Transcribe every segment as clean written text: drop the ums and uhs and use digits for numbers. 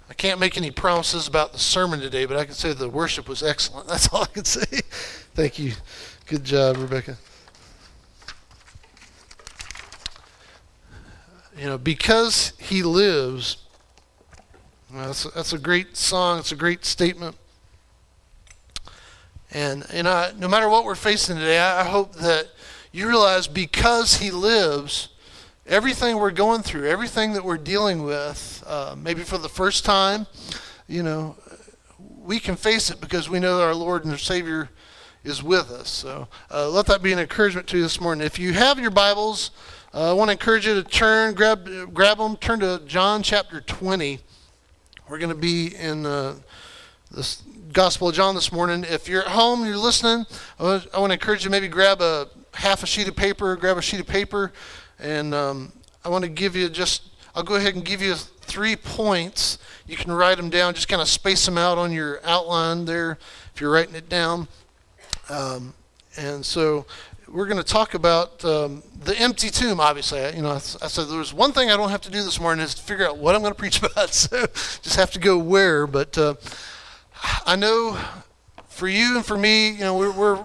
I can't make any promises about the sermon today, but I can say the worship was excellent. That's all I can say. Thank you. Good job, Rebecca. Because he lives, that's a great song. It's a great statement. And no matter what we're facing today, I hope that you realize because he lives, everything we're going through, everything that we're dealing with, maybe for the first time, we can face it because we know that our Lord and our Savior is with us. So let that be an encouragement to you this morning. If you have your Bibles, I want to encourage you to turn, grab them, turn to John chapter 20. We're going to be in this Gospel of John this morning. If you're at home, you're listening, I want to encourage you to maybe grab half a sheet of paper, and I want to give you I'll go ahead and give you 3 points. You can write them down, just kind of space them out on your outline there if you're writing it down. And so we're going to talk about the empty tomb, obviously. I said there's one thing I don't have to do this morning is to figure out what I'm going to preach about. So just have to go where. But I know for you and for me, we're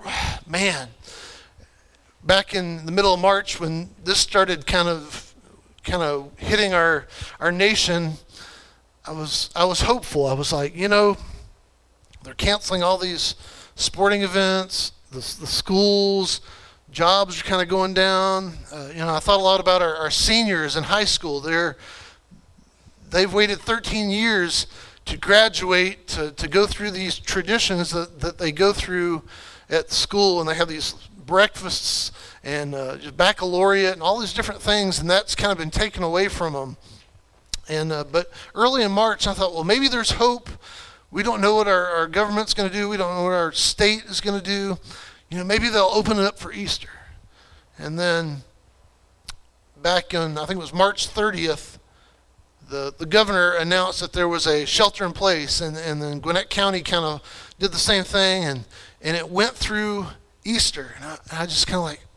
back in the middle of March when this started kind of hitting our nation, I was hopeful. I was like, they're canceling all these sporting events, the schools, jobs are kind of going down. I thought a lot about our seniors in high school. They've waited 13 years to graduate, to go through these traditions that they go through at school, and they have these breakfasts and baccalaureate and all these different things, and that's kind of been taken away from them. And but early in March, I thought, well, maybe there's hope. We don't know what our government's going to do. We don't know what our state is going to do. Maybe they'll open it up for Easter. And then back on, I think it was March 30th, the governor announced that there was a shelter in place, and then Gwinnett County kind of did the same thing, and it went through Easter. And I just kind of like,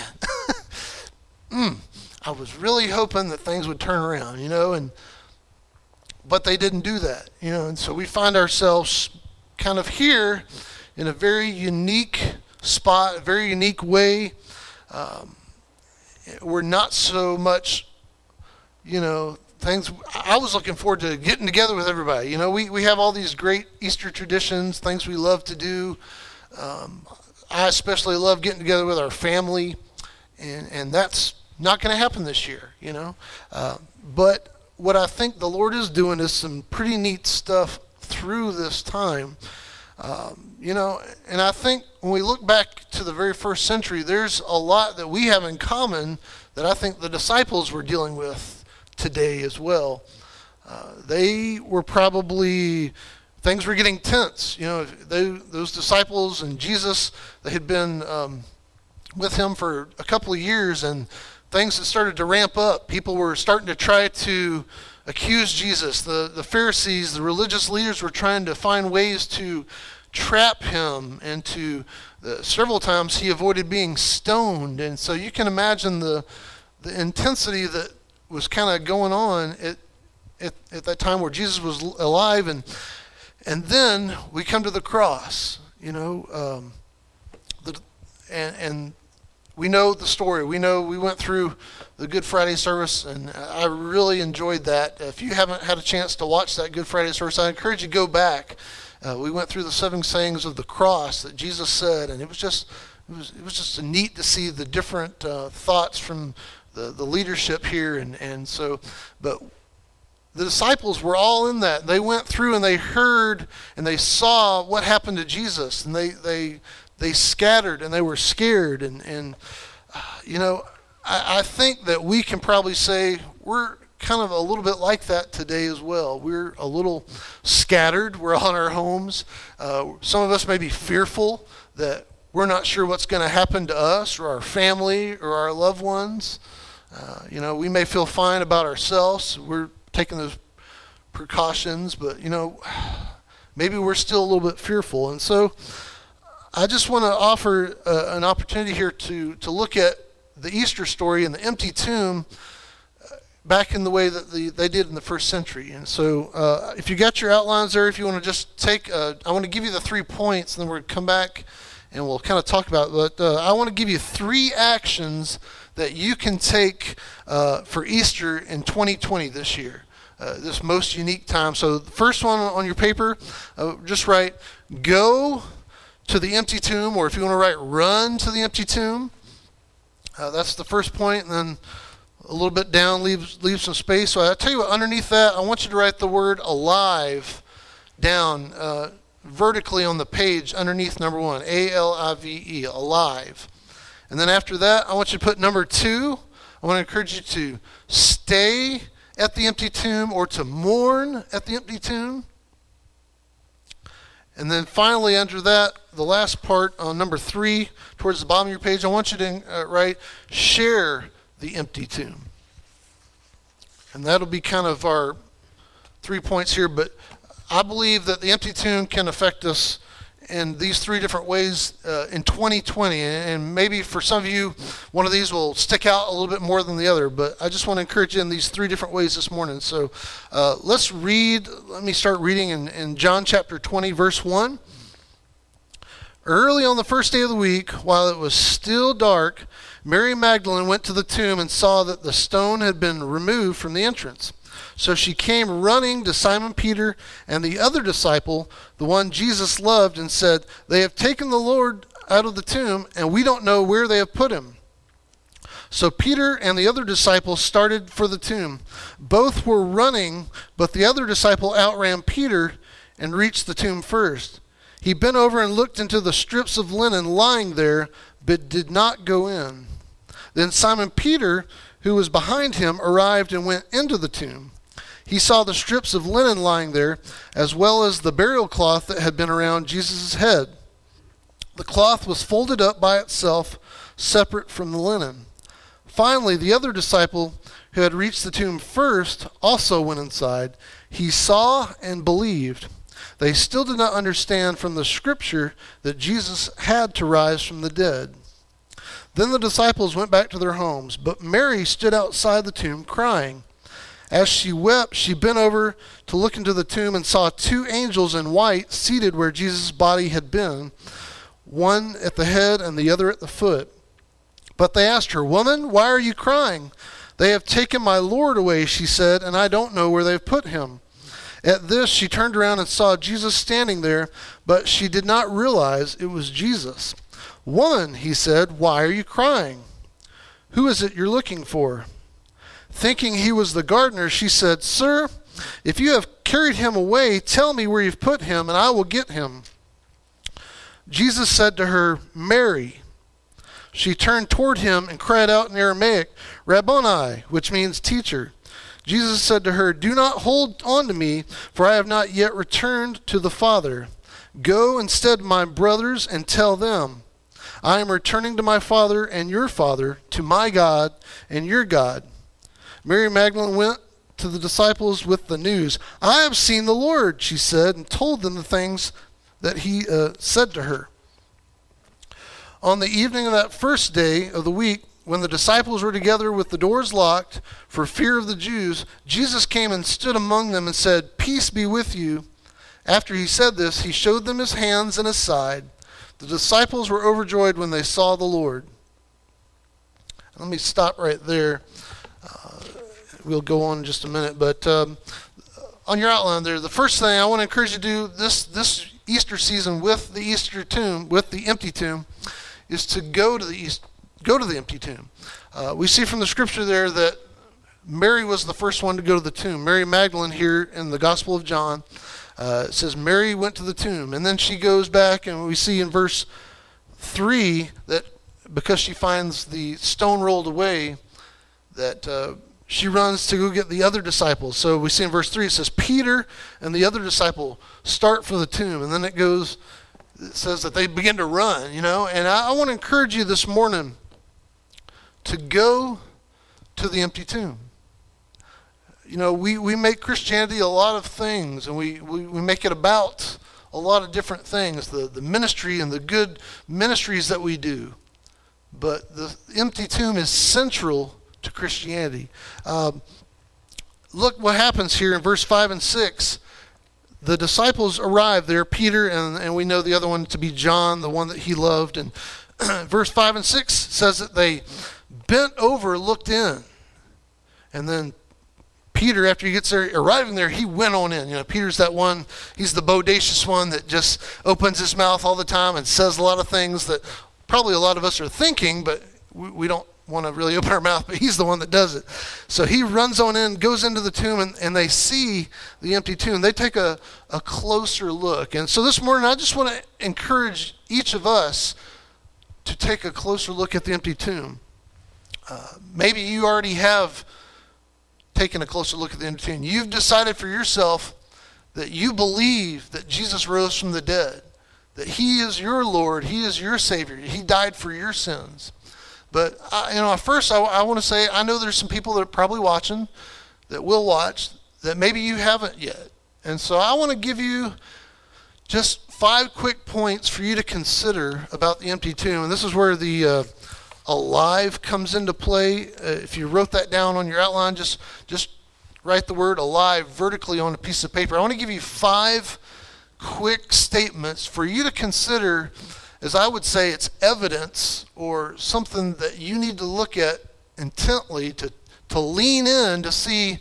man, I was really hoping that things would turn around, but they didn't do that, and so we find ourselves kind of here in a very unique spot, a very unique way. We're not so much, things. I was looking forward to getting together with everybody. We have all these great Easter traditions, things we love to do. I especially love getting together with our family, and that's not going to happen this year, But what I think the Lord is doing is some pretty neat stuff through this time. And I think when we look back to the very first century, there's a lot that we have in common that I think the disciples were dealing with today as well. They were probably, things were getting tense. Those disciples and Jesus, they had been with him for a couple of years, and things had started to ramp up. People were starting to try to accuse Jesus. The Pharisees, the religious leaders were trying to find ways to trap him, and several times he avoided being stoned. And so you can imagine the intensity that was kind of going on at that time where Jesus was alive. And then we come to the cross, and we know the story. We know we went through the Good Friday service, and I really enjoyed that. If you haven't had a chance to watch that Good Friday service, I encourage you to go back. We went through the 7 sayings of the cross that Jesus said, and it was just neat to see the different thoughts from the leadership here, and so, but the disciples were all in that. They went through and they heard and they saw what happened to Jesus, and they scattered and they were scared, and I think that we can probably say we're kind of a little bit like that today as well. We're a little scattered. We're on our homes. Some of us may be fearful that we're not sure what's going to happen to us or our family or our loved ones. We may feel fine about ourselves. We're taking those precautions, but maybe we're still a little bit fearful. And so I just want to offer an opportunity here to look at the Easter story and the empty tomb back in the way that they did in the first century. And so if you got your outlines there, if you want to just take, I want to give you the 3 points, and then we're going to come back and we'll kind of talk about it. But I want to give you 3 actions that you can take for Easter in 2020 this year, this most unique time. So the first one on your paper, just write, go to the empty tomb, or if you want to write, run to the empty tomb. That's the first point, and then a little bit down, leave some space. So I tell you what, underneath that, I want you to write the word alive down vertically on the page underneath number 1, A-L-I-V-E, alive. And then after that, I want you to put number 2. I want to encourage you to stay at the empty tomb or to mourn at the empty tomb. And then finally, under that, the last part on number 3, towards the bottom of your page, I want you to write, share the empty tomb. And that'll be kind of our 3 points here, but I believe that the empty tomb can affect us in these 3 different ways in 2020. And maybe for some of you, one of these will stick out a little bit more than the other, but I just want to encourage you in these 3 different ways this morning. So let's read. Let me start reading in John chapter 20, verse 1. Early on the first day of the week, while it was still dark, Mary Magdalene went to the tomb and saw that the stone had been removed from the entrance. So she came running to Simon Peter and the other disciple, the one Jesus loved, and said, "They have taken the Lord out of the tomb, and we don't know where they have put him." So Peter and the other disciple started for the tomb. Both were running, but the other disciple outran Peter and reached the tomb first. He bent over and looked into the strips of linen lying there, but did not go in. Then Simon Peter, who was behind him, arrived and went into the tomb. He saw the strips of linen lying there, as well as the burial cloth that had been around Jesus' head. The cloth was folded up by itself, separate from the linen. Finally, the other disciple, who had reached the tomb first, also went inside. He saw and believed. They still did not understand from the scripture that Jesus had to rise from the dead. Then the disciples went back to their homes, but Mary stood outside the tomb crying. As she wept, she bent over to look into the tomb and saw 2 angels in white seated where Jesus' body had been, one at the head and the other at the foot. But they asked her, "Woman, why are you crying?" "They have taken my Lord away," she said, "and I don't know where they've put him." At this, she turned around and saw Jesus standing there, but she did not realize it was Jesus. "Woman," he said, "why are you crying? Who is it you're looking for?" Thinking he was the gardener, she said, "Sir, if you have carried him away, tell me where you've put him, and I will get him." Jesus said to her, "Mary." She turned toward him and cried out in Aramaic, "Rabboni," which means teacher. Jesus said to her, "Do not hold on to me, for I have not yet returned to the Father. Go instead to my brothers and tell them, I am returning to my Father and your Father, to my God and your God." Mary Magdalene went to the disciples with the news. "I have seen the Lord," she said, and told them the things that he said to her. On the evening of that first day of the week, when the disciples were together with the doors locked for fear of the Jews, Jesus came and stood among them and said, "Peace be with you." After he said this, he showed them his hands and his side. The disciples were overjoyed when they saw the Lord. Let me stop right there. We'll go on in just a minute, but on your outline there, the first thing I want to encourage you to do this Easter season with the Easter tomb, with the empty tomb, is to go to the empty tomb. We see from the scripture there that Mary was the first one to go to the tomb. Mary Magdalene here in the Gospel of John, it says Mary went to the tomb, and then she goes back, and we see in verse 3 that because she finds the stone rolled away, that she runs to go get the other disciples. So we see in verse 3, it says Peter and the other disciple start for the tomb, and then it says that they begin to run, and I want to encourage you this morning to go to the empty tomb. We make Christianity a lot of things, and we make it about a lot of different things, the ministry and the good ministries that we do. But the empty tomb is central to Christianity. look what happens here in verse 5 and 6. The disciples arrive there, Peter, and we know the other one to be John, the one that he loved. And verse 5 and 6 says that they bent over, looked in. And then Peter, after he gets there, arriving there, he went on in. You know, Peter's that one, he's the bodacious one that just opens his mouth all the time and says a lot of things that probably a lot of us are thinking, but we don't want to really open our mouth, but he's the one that does it. So he runs on in, goes into the tomb, and they see the empty tomb. They take a closer look. And so this morning, I just want to encourage each of us to take a closer look at the empty tomb. Maybe you already have taken a closer look at the empty tomb. You've decided for yourself that you believe that Jesus rose from the dead, that he is your Lord, he is your Savior, he died for your sins. But first I want to say, I know there's some people that are probably watching, that will watch, that maybe you haven't yet. And so I want to give you just 5 quick points for you to consider about the empty tomb. And this is where the alive comes into play. If you wrote that down on your outline, just write the word alive vertically on a piece of paper. I want to give you 5 quick statements for you to consider, as I would say, it's evidence or something that you need to look at intently to lean in to see,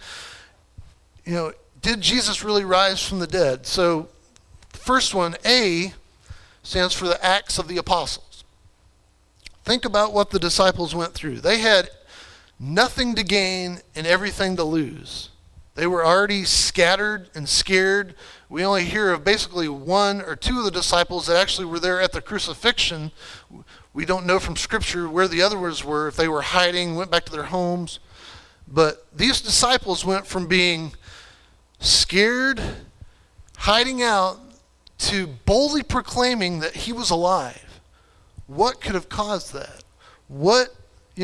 did Jesus really rise from the dead? So the first one, A, stands for the Acts of the Apostles. Think about what the disciples went through. They had nothing to gain and everything to lose. They were already scattered and scared. We only hear of basically 1 or 2 of the disciples that actually were there at the crucifixion. We don't know from Scripture where the others were, if they were hiding, went back to their homes. But these disciples went from being scared, hiding out, to boldly proclaiming that he was alive. What could have caused that? What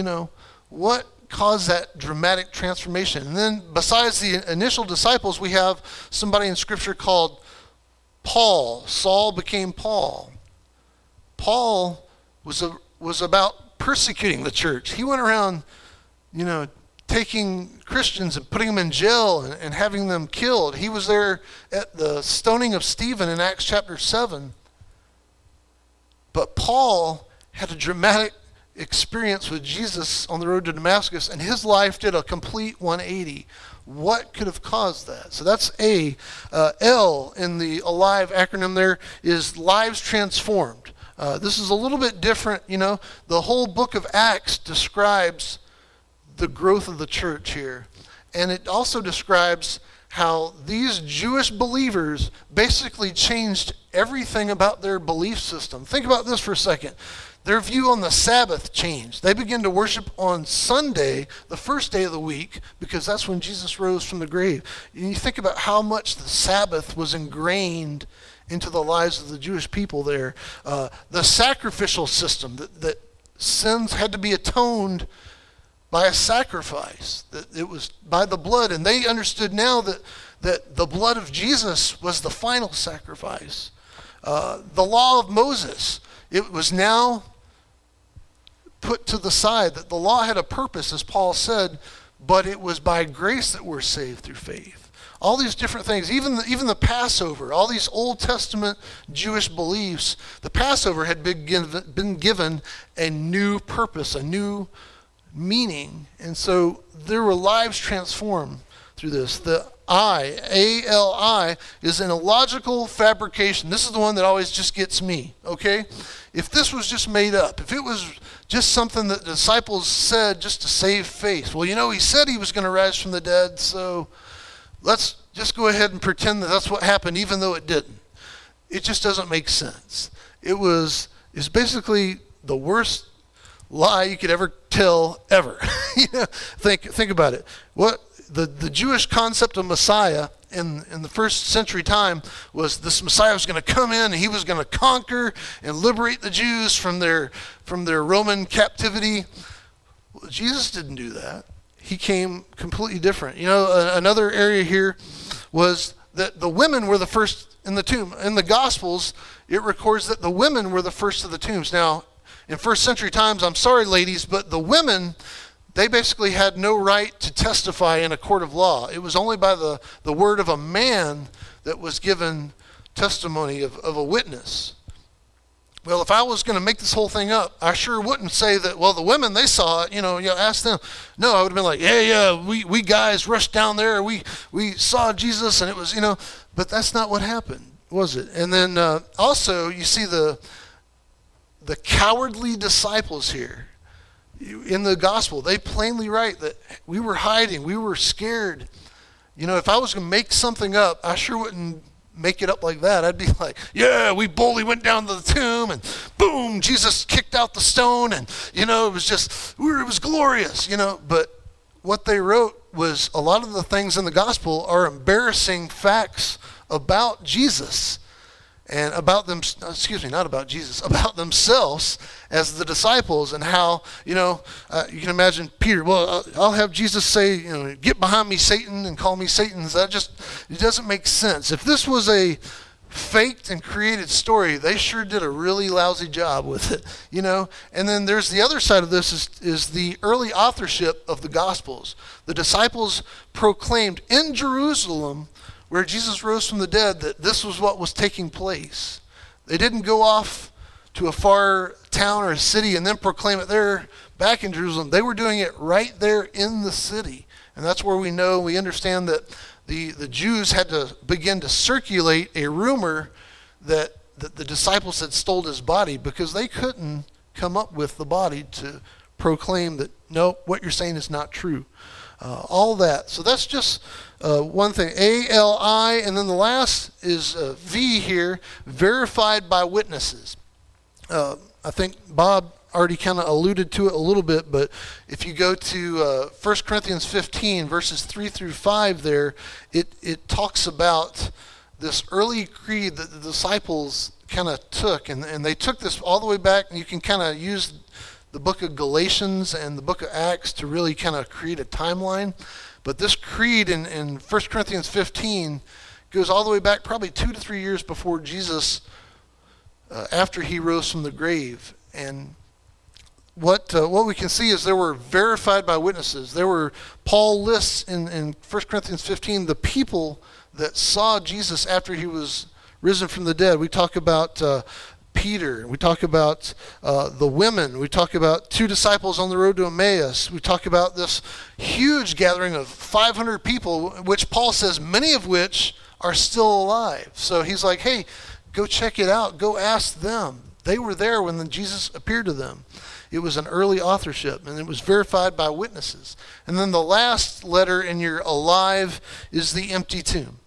caused that dramatic transformation? And then besides the initial disciples, we have somebody in Scripture called Paul. Saul became Paul. Paul was about persecuting the church. He went around, taking Christians and putting them in jail and having them killed. He was there at the stoning of Stephen in Acts chapter 7. But Paul had a dramatic experience with Jesus on the road to Damascus, and his life did a complete 180. What could have caused that? So that's A. L in the ALIVE acronym there is lives transformed. This is a little bit different. The whole book of Acts describes the growth of the church here. And it also describes how these Jewish believers basically changed everything about their belief system. Think about this for a second. Their view on the Sabbath changed. They began to worship on Sunday, the first day of the week, because that's when Jesus rose from the grave. And you think about how much the Sabbath was ingrained into the lives of the Jewish people there. The sacrificial system, that sins had to be atoned by a sacrifice, that it was by the blood. And they understood now that the blood of Jesus was the final sacrifice. The law of Moses, it was now put to the side, that the law had a purpose, as Paul said, but it was by grace that we're saved through faith. All these different things, even the Passover, all these Old Testament Jewish beliefs, the Passover had been given a new purpose, a new meaning. And so there were lives transformed through this. The I, A-L-I, is an illogical fabrication. This is the one that always just gets me, okay? If this was just made up, if it was just something that the disciples said just to save face, well, he said he was going to rise from the dead, so let's just go ahead and pretend that that's what happened, even though it didn't. It just doesn't make sense. It's basically the worst lie you could ever tell, ever. Think about it. What the Jewish concept of Messiah in the first century time was this Messiah was going to come in and he was going to conquer and liberate the Jews from their Roman captivity. Well, Jesus didn't do that. He came completely different. Another area here was that the women were the first in the tomb. In the Gospels, it records that the women were the first of the tombs. Now, in first century times, I'm sorry, ladies, but the women, they basically had no right to testify in a court of law. It was only by the word of a man that was given testimony of a witness. Well, if I was going to make this whole thing up, I sure wouldn't say that, well, the women, they saw it, ask them. No, I would have been like, we guys rushed down there, we saw Jesus, and it was, but that's not what happened, was it? And then also, you see the cowardly disciples here. In the gospel, they plainly write that we were hiding, we were scared. If I was going to make something up, I sure wouldn't make it up like that. I'd be like, yeah, we boldly went down to the tomb and boom, Jesus kicked out the stone, and it was glorious, but what they wrote was a lot of the things in the gospel are embarrassing facts about Jesus and about them, not about Jesus, about themselves as the disciples, and how, you can imagine Peter, well, I'll have Jesus say, get behind me, Satan, and call me Satan. It doesn't make sense. If this was a faked and created story, they sure did a really lousy job with it, And then there's the other side of this is the early authorship of the Gospels. The disciples proclaimed in Jerusalem, where Jesus rose from the dead, that this was what was taking place. They didn't go off to a far town or a city and then proclaim it there back in Jerusalem. They were doing it right there in the city. And that's where we understand that the Jews had to begin to circulate a rumor that the disciples had stole his body, because they couldn't come up with the body to proclaim that, no, what you're saying is not true. All that. So that's just one thing. ALI, and then the last is V here, verified by witnesses. I think Bob already kind of alluded to it a little bit, but if you go to 1 Corinthians 15, verses 3 through 5 there, it talks about this early creed that the disciples kind of took, and they took this all the way back, and you can kind of use the book of Galatians and the book of Acts to really kind of create a timeline. But this creed in 1 Corinthians 15 goes all the way back probably 2 to 3 years before Jesus, after he rose from the grave. And what we can see is there were verified by witnesses. Paul lists in 1 Corinthians 15 the people that saw Jesus after he was risen from the dead. We talk about Peter. We talk about the women. We talk about 2 disciples on the road to Emmaus. We talk about this huge gathering of 500 people, which Paul says many of which are still alive. So he's like, hey, go check it out. Go ask them. They were there when Jesus appeared to them. It was an early authorship, and it was verified by witnesses. And then the last letter in your alive is the empty tomb.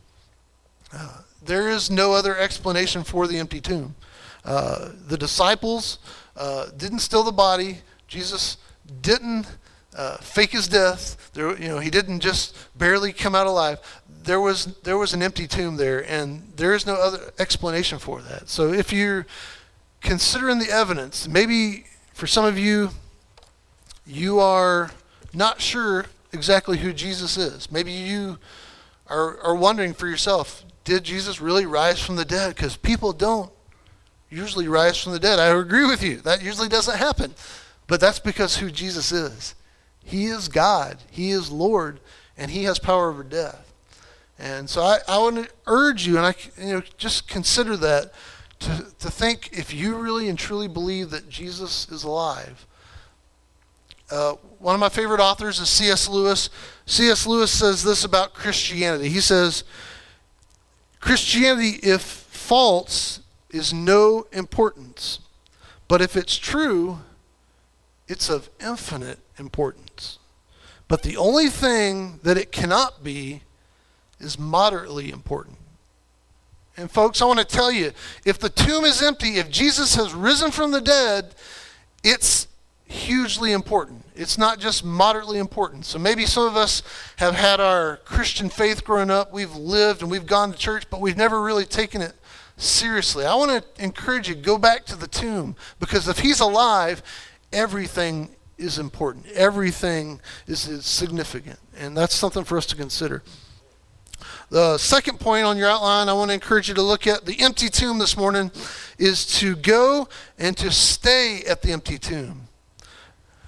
There is no other explanation for the empty tomb. The disciples didn't steal the body. Jesus didn't fake his death. He didn't just barely come out alive. There was an empty tomb there, and there is no other explanation for that. So if you're considering the evidence, maybe for some of you, you are not sure exactly who Jesus is. Maybe you are wondering for yourself, did Jesus really rise from the dead? Because people don't usually rise from the dead. I agree with you. That usually doesn't happen. But that's because who Jesus is. He is God. He is Lord. And he has power over death. And so I want to urge you, and just consider that, to think if you really and truly believe that Jesus is alive. One of my favorite authors is C.S. Lewis. C.S. Lewis says this about Christianity. He says, Christianity, if false, is no importance. But if it's true, it's of infinite importance. But the only thing that it cannot be is moderately important. And folks, I want to tell you, if the tomb is empty, if Jesus has risen from the dead, it's hugely important. It's not just moderately important. So maybe some of us have had our Christian faith growing up. We've lived and we've gone to church, but we've never really taken it seriously. I want to encourage you, go back to the tomb, because if he's alive, everything is important. Everything is significant. And that's something for us to consider. The second point on your outline I want to encourage you to look at, the empty tomb this morning, is to go and to stay at the empty tomb.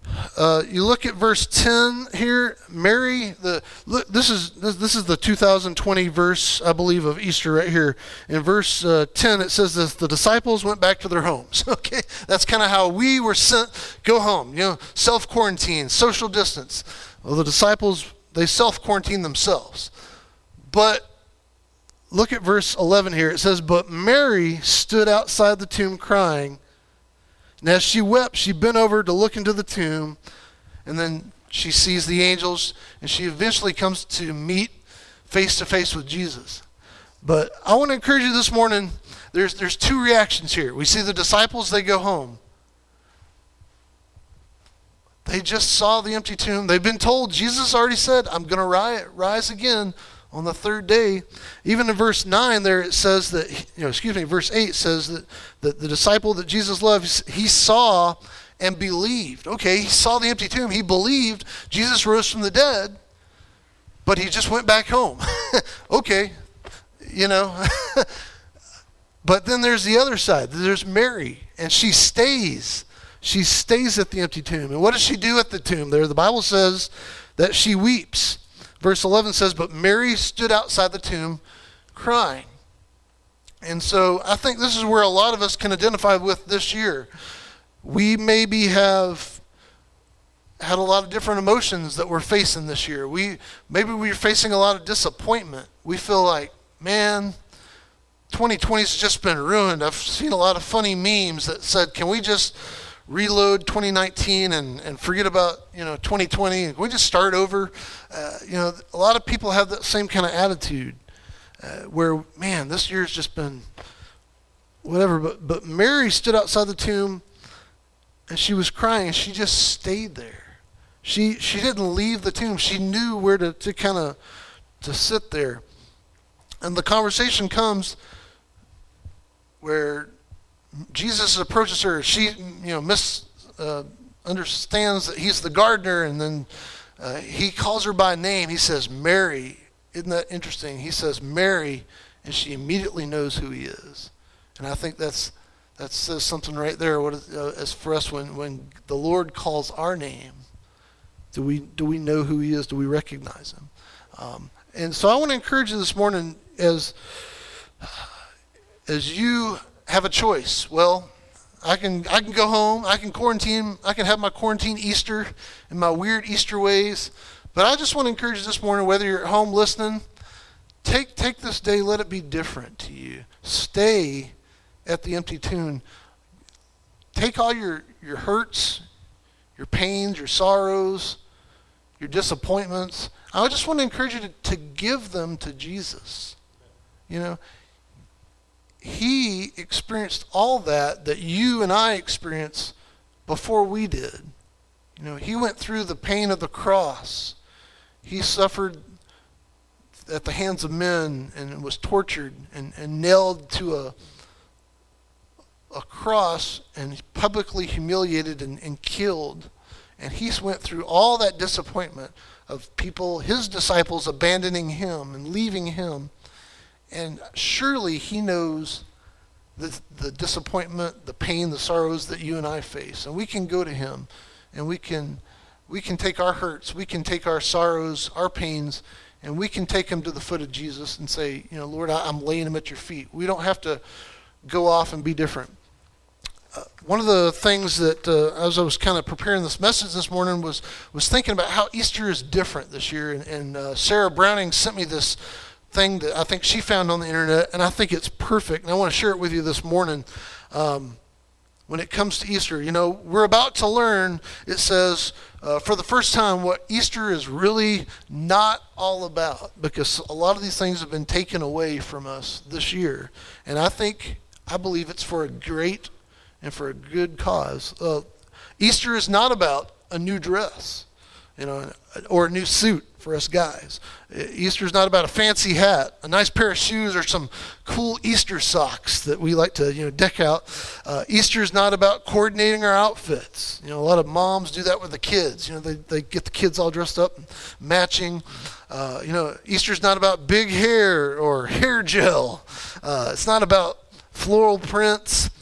You look at verse 10 here. Mary, this is the 2020 verse, I believe, of Easter right here. In verse 10, it says this: the disciples went back to their homes. Okay, that's kind of how we were sent. Go home. Self-quarantine, social distance. Well, the disciples, they self-quarantined themselves. But look at verse 11 here. It says, "But Mary stood outside the tomb crying. And as she wept, she bent over to look into the tomb, and then she sees the angels, and she eventually comes to meet face to face with Jesus." But I want to encourage you this morning, there's two reactions here. We see the disciples, they go home. They just saw the empty tomb. They've been told, Jesus already said, "I'm going to rise again on the third day." Even in verse 9 there it says that, verse 8 says that the disciple that Jesus loved, he saw and believed. Okay, he saw the empty tomb. He believed Jesus rose from the dead, but he just went back home. Okay, But then there's the other side. There's Mary, and she stays. She stays at the empty tomb. And what does she do at the tomb there? The Bible says that she weeps. Verse 11 says, "But Mary stood outside the tomb crying." And so I think this is where a lot of us can identify with this year. We maybe have had a lot of different emotions that we're facing this year. Maybe we're facing a lot of disappointment. We feel like, man, 2020's just been ruined. I've seen a lot of funny memes that said, can we just reload 2019 and forget about 2020? Can we just start over? A lot of people have that same kind of attitude where, man, this year's just been whatever. But Mary stood outside the tomb and she was crying, and she just stayed there. She didn't leave the tomb. She knew where to sit there. And the conversation comes where Jesus approaches her. She, understands that he's the gardener, and then he calls her by name. He says, "Mary." Isn't that interesting? He says, "Mary," and she immediately knows who he is. And I think that says something right there. As for us, when the Lord calls our name, do we know who he is? Do we recognize him? And so I want to encourage you this morning, as you have a choice. Well, I can go home, I can quarantine, I can have my quarantine Easter and my weird Easter ways. But I just want to encourage you this morning, whether you're at home listening, take this day, let it be different to you. Stay at the empty tomb. Take all your hurts, your pains, your sorrows, your disappointments. I just want to encourage you to give them to Jesus. He experienced all that you and I experienced before we did. He went through the pain of the cross. He suffered at the hands of men and was tortured and nailed to a cross and publicly humiliated and killed. And he went through all that disappointment of people, his disciples, abandoning him and leaving him. And surely he knows the disappointment, the pain, the sorrows that you and I face. And we can go to him, and we can take our hurts, we can take our sorrows, our pains, and we can take them to the foot of Jesus and say, Lord, I'm laying them at your feet. We don't have to go off and be different. One of the things that, as I was kind of preparing this message this morning, was thinking about how Easter is different this year. And Sarah Browning sent me this thing that I think she found on the internet, and I think it's perfect, and I want to share it with you this morning. When it comes to Easter, we're about to learn, it says, for the first time, what Easter is really not all about, because a lot of these things have been taken away from us this year. And I believe it's for a great and for a good cause. Easter is not about a new dress, or a new suit for us guys. Easter is not about a fancy hat, a nice pair of shoes, or some cool Easter socks that we like to deck out. Easter is not about coordinating our outfits. A lot of moms do that with the kids. They get the kids all dressed up, matching. Easter is not about big hair or hair gel. It's not about floral prints.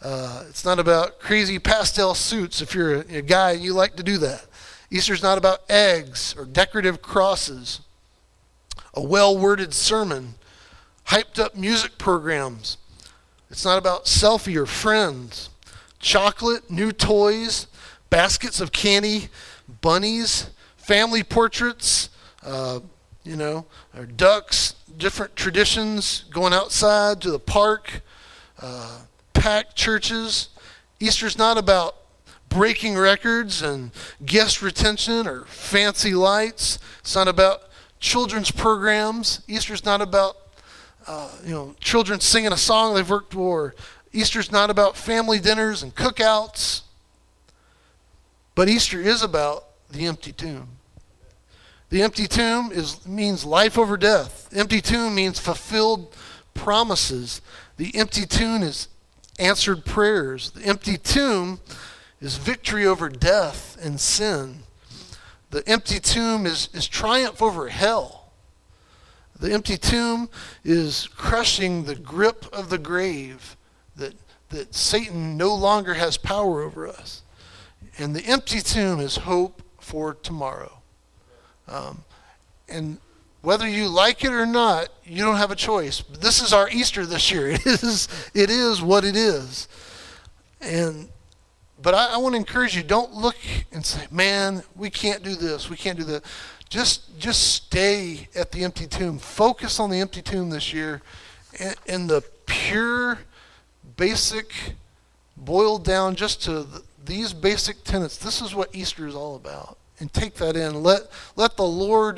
It's not about crazy pastel suits if you're a guy and you like to do that. Easter's not about eggs or decorative crosses, a well-worded sermon, hyped up music programs. It's not about selfie or friends, chocolate, new toys, baskets of candy, bunnies, family portraits, or ducks, different traditions, going outside to the park, packed churches. Easter's not about breaking records and guest retention or fancy lights. It's not about children's programs. Easter's not about children singing a song they've worked for. Easter's not about family dinners and cookouts. But Easter is about the empty tomb. The empty tomb means life over death. Empty tomb means fulfilled promises. The empty tomb is answered prayers. The empty tomb is victory over death and sin. The empty tomb is triumph over hell. The empty tomb is crushing the grip of the grave, that Satan no longer has power over us. And the empty tomb is hope for tomorrow. And whether you like it or not, you don't have a choice. But this is our Easter this year. It is what it is. But I want to encourage you, don't look and say, man, we can't do this, we can't do that. Just stay at the empty tomb. Focus on the empty tomb this year and the pure, basic, boiled down just to these basic tenets. This is what Easter is all about. And take that in. Let the Lord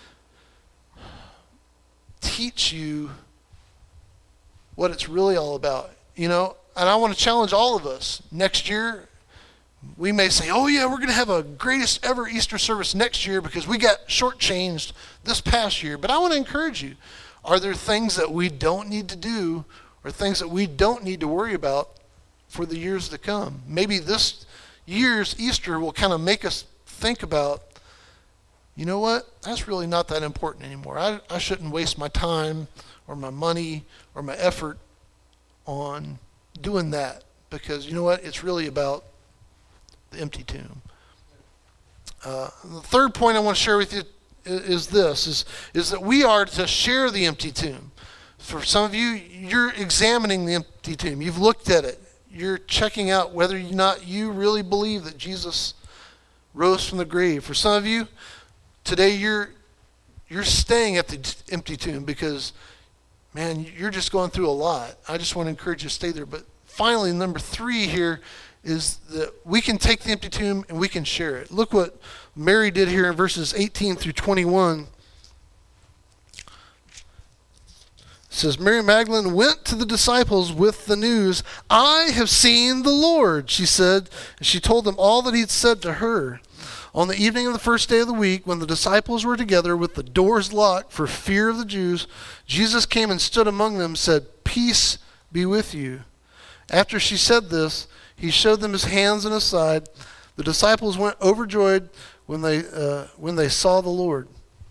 teach you what it's really all about. And I want to challenge all of us. Next year, we may say, oh yeah, we're going to have a greatest ever Easter service next year because we got shortchanged this past year. But I want to encourage you. Are there things that we don't need to do or things that we don't need to worry about for the years to come? Maybe this year's Easter will kind of make us think about, you know what? That's really not that important anymore. I shouldn't waste my time or my money or my effort on doing that because, you know what? It's really about the empty tomb. The third point I want to share with you is this, is that we are to share the empty tomb. For some of you, you're examining the empty tomb. You've looked at it. You're checking out whether or not you really believe that Jesus rose from the grave. For some of you, today you're staying at the empty tomb because, man, you're just going through a lot. I just want to encourage you to stay there. But finally, number 3 here is that we can take the empty tomb and we can share it. Look what Mary did here in verses 18 through 21. It says, Mary Magdalene went to the disciples with the news, I have seen the Lord, she said. And she told them all that he had said to her. On the evening of the first day of the week, when the disciples were together with the doors locked for fear of the Jews, Jesus came and stood among them and said, peace be with you. After she said this, he showed them his hands and his side. The disciples went overjoyed when they saw the Lord.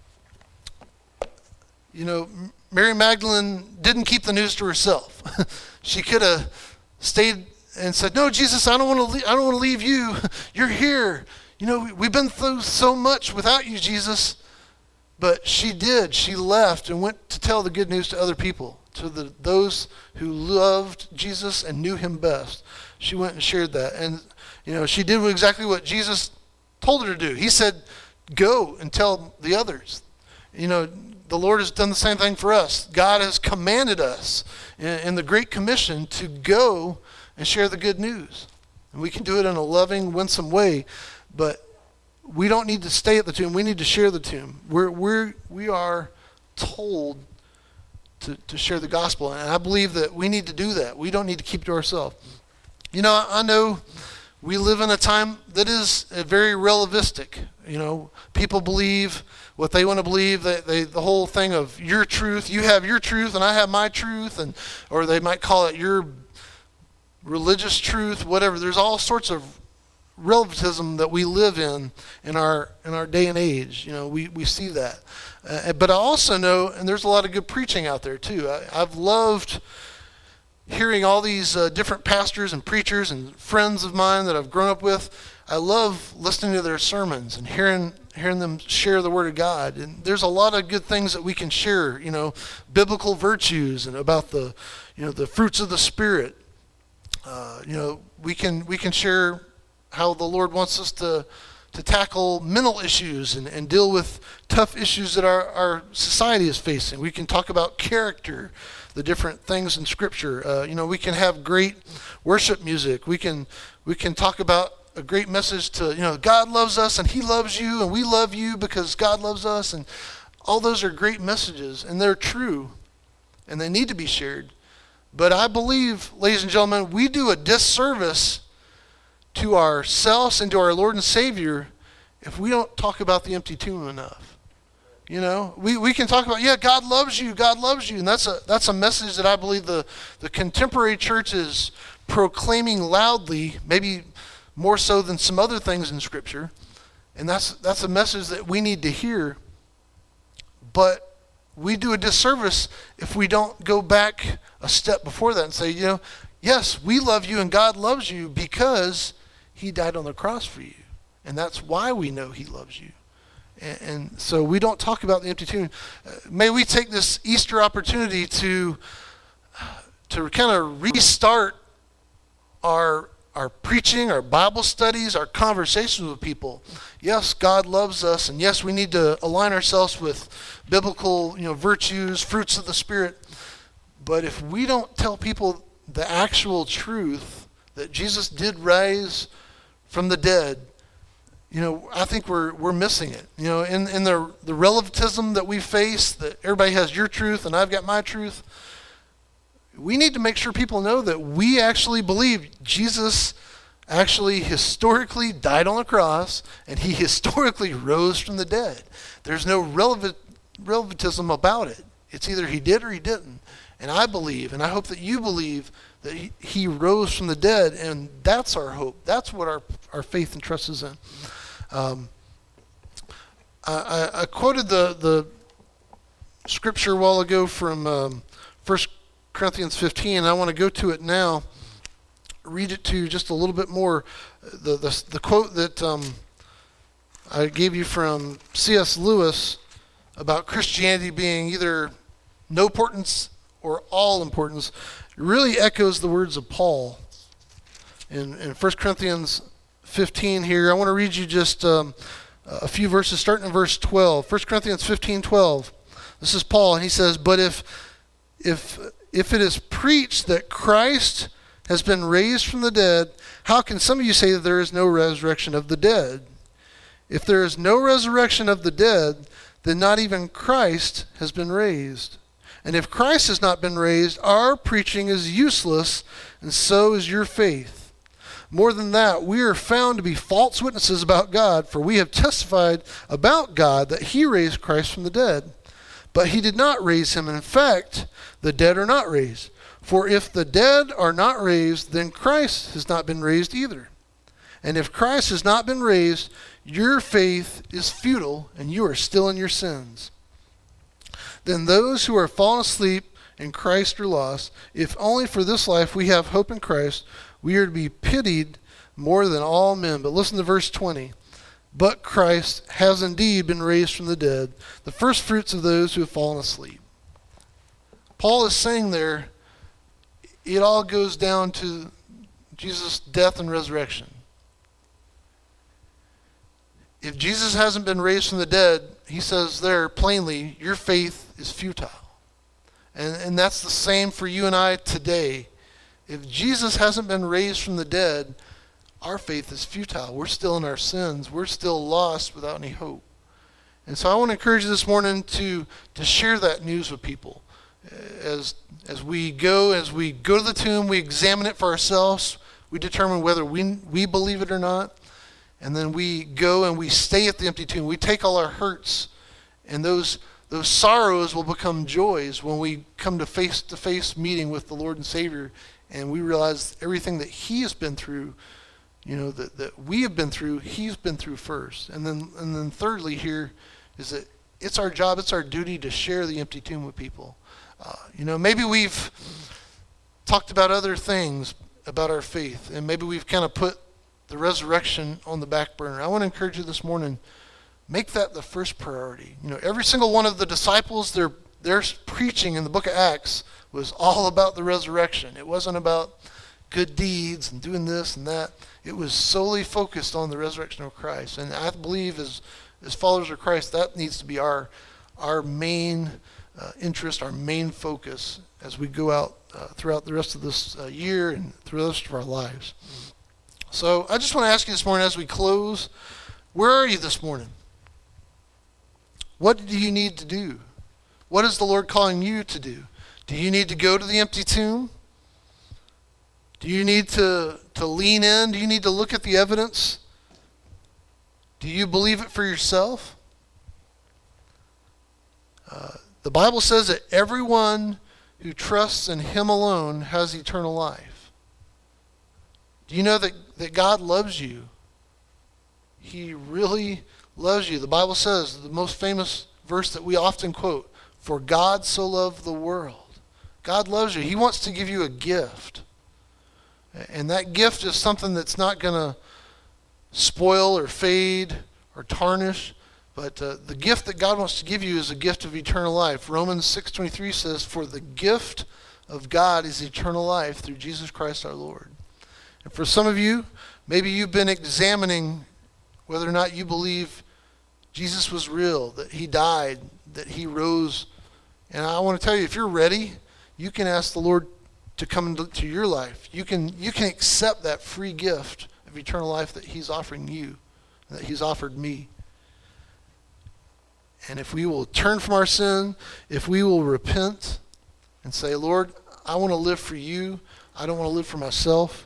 Mary Magdalene didn't keep the news to herself. She could have stayed and said, no, Jesus, I don't want to leave you. You're here. We've been through so much without you, Jesus. But she did. She left and went to tell the good news to other people, to those who loved Jesus and knew him best. She went and shared that. And, she did exactly what Jesus told her to do. He said, go and tell the others. The Lord has done the same thing for us. God has commanded us in the Great Commission to go and share the good news. And we can do it in a loving, winsome way. But we don't need to stay at the tomb. We need to share the tomb. We are told to share the gospel. And I believe that we need to do that. We don't need to keep it to ourselves. I know we live in a time that is very relativistic. People believe what they want to believe. The whole thing of your truth, you have your truth and I have my truth, or they might call it your religious truth, whatever. There's all sorts of relativism that we live in our day and age. We see that. But I also know, and there's a lot of good preaching out there too. I've loved, hearing all these different pastors and preachers and friends of mine that I've grown up with. I love listening to their sermons and hearing them share the Word of God. And there's a lot of good things that we can share, biblical virtues and about the fruits of the Spirit. We can share how the Lord wants us to tackle mental issues and deal with tough issues that our society is facing. We can talk about character, the different things in Scripture. We can have great worship music. We can talk about a great message to, God loves us and He loves you and we love you because God loves us. And all those are great messages and they're true and they need to be shared. But I believe, ladies and gentlemen, we do a disservice to ourselves and to our Lord and Savior if we don't talk about the empty tomb enough. We can talk about, God loves you, and that's a message that I believe the contemporary church is proclaiming loudly, maybe more so than some other things in Scripture. And that's a message that we need to hear. But we do a disservice if we don't go back a step before that and say, yes, we love you and God loves you because He died on the cross for you. And that's why we know He loves you. And so we don't talk about the empty tomb. May we take this Easter opportunity to kind of restart our preaching, our Bible studies, our conversations with people. Yes, God loves us, and yes, we need to align ourselves with biblical, virtues, fruits of the Spirit. But if we don't tell people the actual truth that Jesus did rise from the dead, I think we're missing it. In the relativism that we face, that everybody has your truth and I've got my truth, we need to make sure people know that we actually believe Jesus actually historically died on the cross and He historically rose from the dead. There's no relativism about it. It's either He did or He didn't. And I believe, and I hope that you believe, that He rose from the dead, and that's our hope. That's what our faith and trust is in. I quoted the scripture a while ago from 1 Corinthians 15, and I want to go to it now, read it to you just a little bit more. The quote that I gave you from C.S. Lewis about Christianity being either no importance or all importance really echoes the words of Paul in 1 Corinthians 15 here. I want to read you just a few verses, starting in verse 12. 1 Corinthians 15:12. This is Paul, and he says, "But if it is preached that Christ has been raised from the dead, how can some of you say that there is no resurrection of the dead? If there is no resurrection of the dead, then not even Christ has been raised. And if Christ has not been raised, our preaching is useless, and so is your faith. More than that, we are found to be false witnesses about God, for we have testified about God that He raised Christ from the dead. But He did not raise Him. In fact, the dead are not raised. For if the dead are not raised, then Christ has not been raised either. And if Christ has not been raised, your faith is futile, and you are still in your sins. Then those who are fallen asleep in Christ are lost. If only for this life we have hope in Christ, we are to be pitied more than all men." But listen to verse 20. "But Christ has indeed been raised from the dead, the first fruits of those who have fallen asleep." Paul is saying there, it all goes down to Jesus' death and resurrection. If Jesus hasn't been raised from the dead, he says there plainly, your faith is futile. And that's the same for you and I today. If Jesus hasn't been raised from the dead, our faith is futile. We're still in our sins. We're still lost without any hope. And so I want to encourage you this morning to share that news with people. As we go to the tomb, we examine it for ourselves. We determine whether we believe it or not. And then we go and we stay at the empty tomb. We take all our hurts, and those sorrows will become joys when we come to face-to-face meeting with the Lord and Savior, and we realize everything that He has been through, that we have been through, He's been through first. And then thirdly here is that it's our job, it's our duty to share the empty tomb with people. Maybe we've talked about other things about our faith, and maybe we've kind of put the resurrection on the back burner. I want to encourage you this morning, make that the first priority. Every single one of the disciples, their preaching in the book of Acts was all about the resurrection. It wasn't about good deeds and doing this and that. It was solely focused on the resurrection of Christ. And I believe as followers of Christ, that needs to be our main interest, our main focus as we go out throughout the rest of this year and through the rest of our lives. So I just want to ask you this morning as we close, where are you this morning? What do you need to do? What is the Lord calling you to do? Do you need to go to the empty tomb? Do you need to lean in? Do you need to look at the evidence? Do you believe it for yourself? The Bible says that everyone who trusts in Him alone has eternal life. Do you know that God loves you? He really loves you. The Bible says, the most famous verse that we often quote, "For God so loved the world." God loves you. He wants to give you a gift. And that gift is something that's not going to spoil or fade or tarnish. But the gift that God wants to give you is a gift of eternal life. Romans 6:23 says, "For the gift of God is eternal life through Jesus Christ our Lord." And for some of you, maybe you've been examining whether or not you believe Jesus was real, that He died, that He rose. And I want to tell you, if you're ready, you can ask the Lord to come into your life. You can accept that free gift of eternal life that He's offering you, that He's offered me. And if we will turn from our sin, if we will repent and say, "Lord, I want to live for you. I don't want to live for myself,"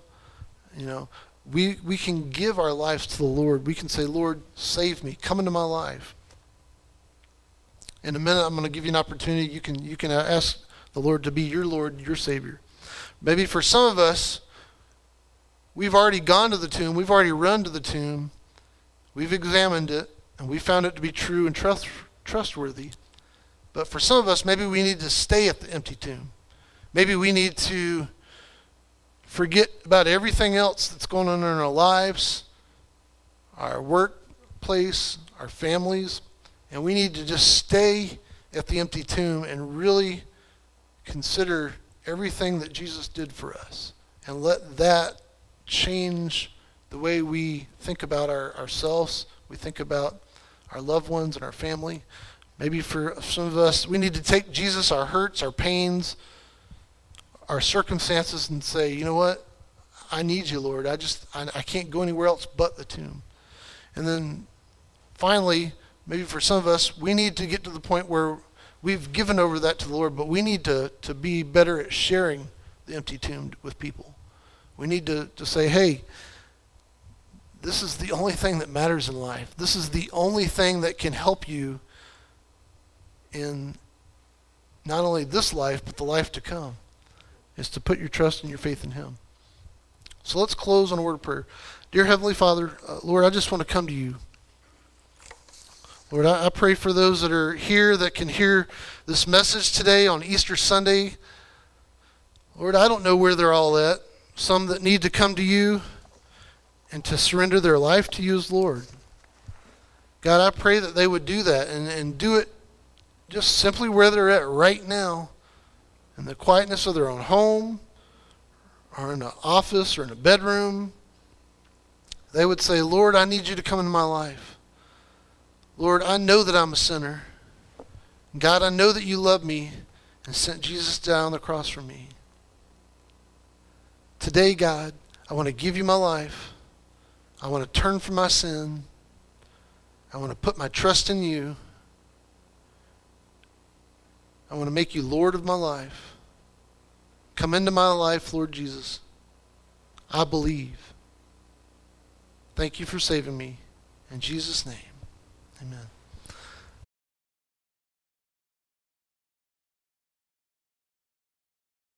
we can give our lives to the Lord. We can say, "Lord, save me. Come into my life." In a minute, I'm going to give you an opportunity. You can ask the Lord to be your Lord, your Savior. Maybe for some of us, we've already gone to the tomb. We've already run to the tomb. We've examined it, and we found it to be true and trustworthy. But for some of us, maybe we need to stay at the empty tomb. Maybe we need to forget about everything else that's going on in our lives, our workplace, our families, and we need to just stay at the empty tomb and really consider everything that Jesus did for us and let that change the way we think about ourselves, we think about our loved ones and our family. Maybe for some of us, we need to take Jesus, our hurts, our pains, our circumstances, and say, "You know what? I need you, Lord. I can't go anywhere else but the tomb." And then finally, maybe for some of us, we need to get to the point where we've given over that to the Lord, but we need to be better at sharing the empty tomb with people. We need to say, "Hey, this is the only thing that matters in life. This is the only thing that can help you in not only this life, but the life to come, is to put your trust and your faith in Him." So let's close on a word of prayer. Dear Heavenly Father, Lord, I just want to come to you. Lord, I pray for those that are here that can hear this message today on Easter Sunday. Lord, I don't know where they're all at. Some that need to come to you and to surrender their life to you as Lord. God, I pray that they would do that and do it just simply where they're at right now, in the quietness of their own home, or in an office, or in a bedroom. They would say, "Lord, I need you to come into my life. Lord, I know that I'm a sinner. God, I know that you love me and sent Jesus down on the cross for me. Today, God, I want to give you my life. I want to turn from my sin. I want to put my trust in you. I want to make you Lord of my life. Come into my life, Lord Jesus. I believe. Thank you for saving me. In Jesus' name, amen.